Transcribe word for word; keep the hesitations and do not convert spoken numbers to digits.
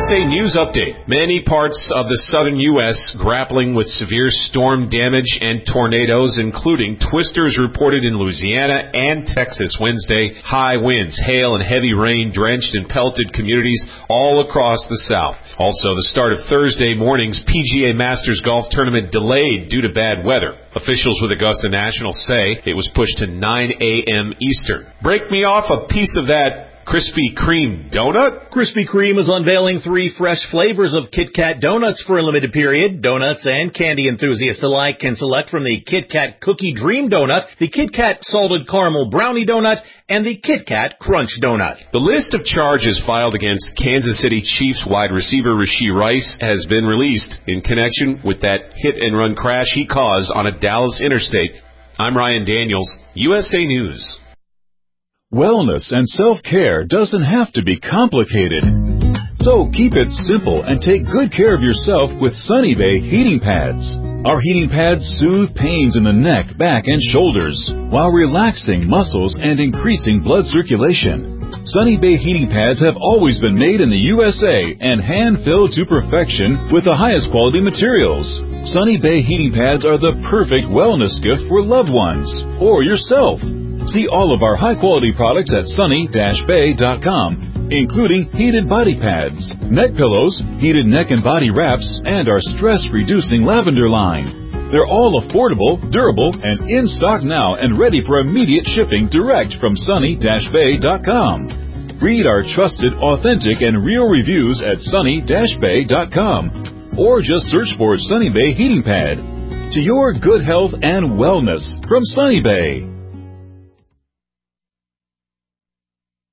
S A News Update. Many parts of the southern U S grappling with severe storm damage and tornadoes, including twisters reported in Louisiana and Texas Wednesday. High winds, hail, and heavy rain drenched and pelted communities all across the South. Also, the start of Thursday morning's P G A Masters Golf Tournament delayed due to bad weather. Officials with Augusta National say it was pushed to nine a.m. Eastern. Break me off a piece of that Krispy Kreme donut? Krispy Kreme is unveiling three fresh flavors of Kit Kat donuts for a limited period. Donuts and candy enthusiasts alike can select from the Kit Kat Cookie Dream Donut, the Kit Kat Salted Caramel Brownie Donut, and the Kit Kat Crunch Donut. The list of charges filed against Kansas City Chiefs wide receiver Rashee Rice has been released in connection with that hit-and-run crash he caused on a Dallas interstate. I'm Ryan Daniels, U S A News. Wellness and self-care doesn't have to be complicated. So keep it simple and take good care of yourself with Sunny Bay heating pads. Our heating pads soothe pains in the neck, back, and shoulders while relaxing muscles and increasing blood circulation. Sunny Bay heating pads have always been made in the U S A and hand-filled to perfection with the highest quality materials. Sunny Bay heating pads are the perfect wellness gift for loved ones or yourself. See all of our high-quality products at sunny dash bay dot com, including heated body pads, neck pillows, heated neck and body wraps, and our stress-reducing lavender line. They're all affordable, durable, and in stock now and ready for immediate shipping direct from sunny dash bay dot com. Read our trusted, authentic, and real reviews at sunny dash bay dot com, or just search for Sunny Bay Heating Pad. To your good health and wellness from Sunny Bay.